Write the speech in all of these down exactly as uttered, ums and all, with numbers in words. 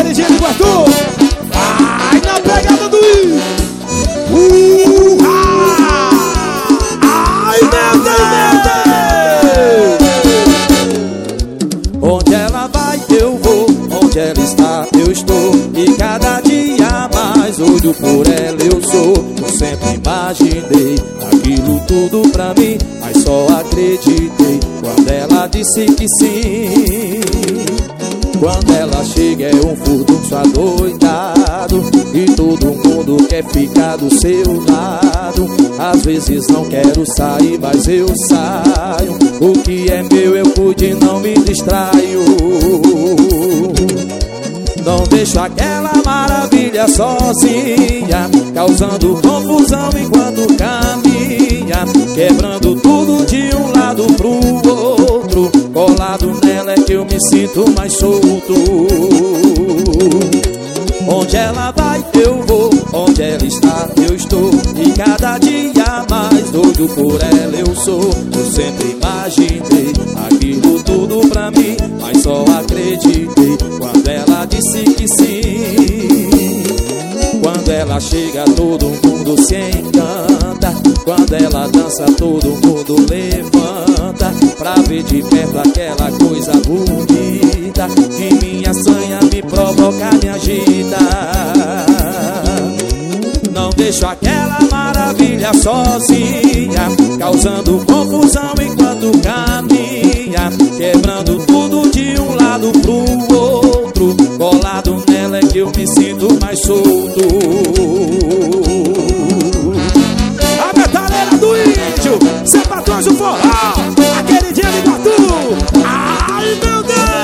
aquele dia do Guatu. Vai na pegada do I. Uh, ah. Ai, meu Deus, onde ela vai eu vou, onde ela está eu estou, e cada dia mais doido por ela eu sou. Eu sempre imaginei aquilo tudo pra mim, mas só acreditei quando ela disse que sim. Quando ela chega é um furdunço adoidado, e todo mundo quer ficar do seu lado. Às vezes não quero sair, mas eu saio. O que é meu eu cuido e não me distraio. Não deixo aquela maravilha sozinha, causando confusão enquanto caminha, quebrando tudo de um lado pro outro. Colado nela é que eu me sinto mais solto. Onde ela vai eu vou, onde ela está eu estou, e cada dia mais doido por ela eu sou. Eu sempre imaginei aquilo tudo pra mim, mas só acreditei quando ela disse que sim. Quando ela chega todo mundo se encanta, quando ela dança todo mundo levanta, pra ver de perto aquela coisa bonita que minha sanha me provoca, me agita. Não deixo aquela maravilha sozinha, causando confusão enquanto caminha, quebrando tudo de um lado pro outro. Colado nela é que eu me sinto mais solto. a metaleira do índio, Zé Patrões do forró, aquele dia de Guatu. Ai, meu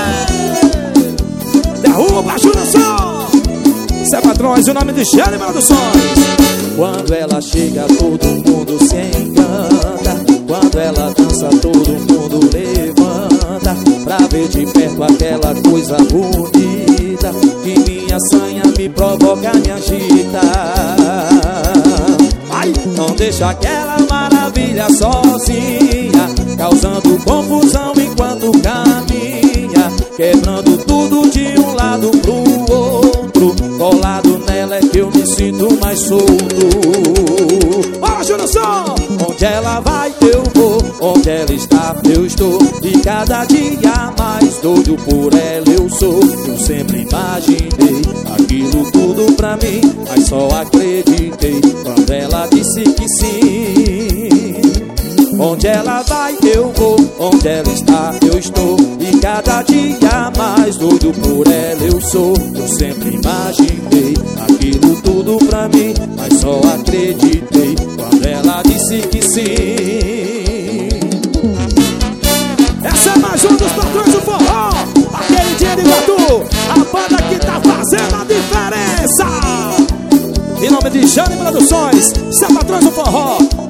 Deus, derruba a juração. Zé Patrões, o nome de Xane Produções. Quando ela chega todo mundo se encanta, quando ela dança todo mundo levanta, pra ver de perto aquela coisa bonita que minha sanha me provoca, me agita. Ai, não deixa aquela maravilha sozinha, causando confusão enquanto caminha, quebrando tudo de um lado pro outro. Colado nela é que eu me sinto mais solto. Bora, Juração! Onde ela vai eu vou, onde ela está eu estou, e cada dia mais doido por ela eu sou. Eu sempre imaginei aquilo tudo pra mim, mas só acreditei quando ela disse que sim. Onde ela vai eu vou, onde ela está eu estou, e cada dia mais doido por ela eu sou. Eu sempre imaginei aquilo tudo pra mim, mas só acreditei quando ela disse que sim. Essa é mais um dos patrões do forró, aquele dia de Guatu, a banda que tá fazendo a diferença. Em nome de Xane Produções, Zé Patrões do forró,